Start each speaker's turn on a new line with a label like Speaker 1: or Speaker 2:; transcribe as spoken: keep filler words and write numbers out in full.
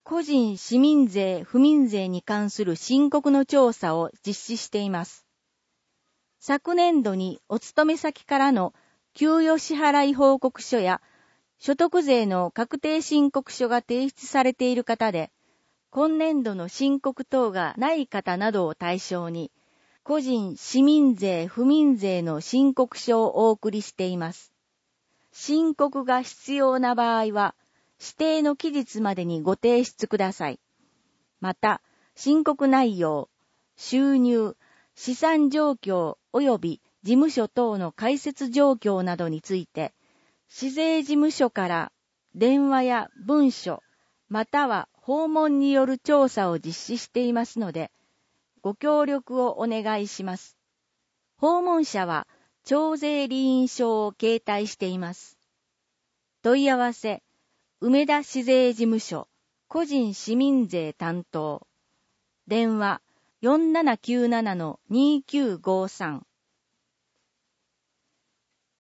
Speaker 1: 個人市民税・不民税に関する申告の調査を実施しています。昨年度にお勤め先からの給与支払い報告書や所得税の確定申告書が提出されている方で、今年度の申告等がない方などを対象に、個人市民税・不民税の申告書をお送りしています。申告が必要な場合は、指定の期日までにご提出ください。また、申告内容、収入、資産状況及び事務所等の開設状況などについて、市税事務所から電話や文書、または訪問による調査を実施していますので、ご協力をお願いします。訪問者は徴税履印書を携帯しています。問い合わせ、梅田市税事務所、個人市民税担当。電話 よんななきゅうななのにきゅうごさん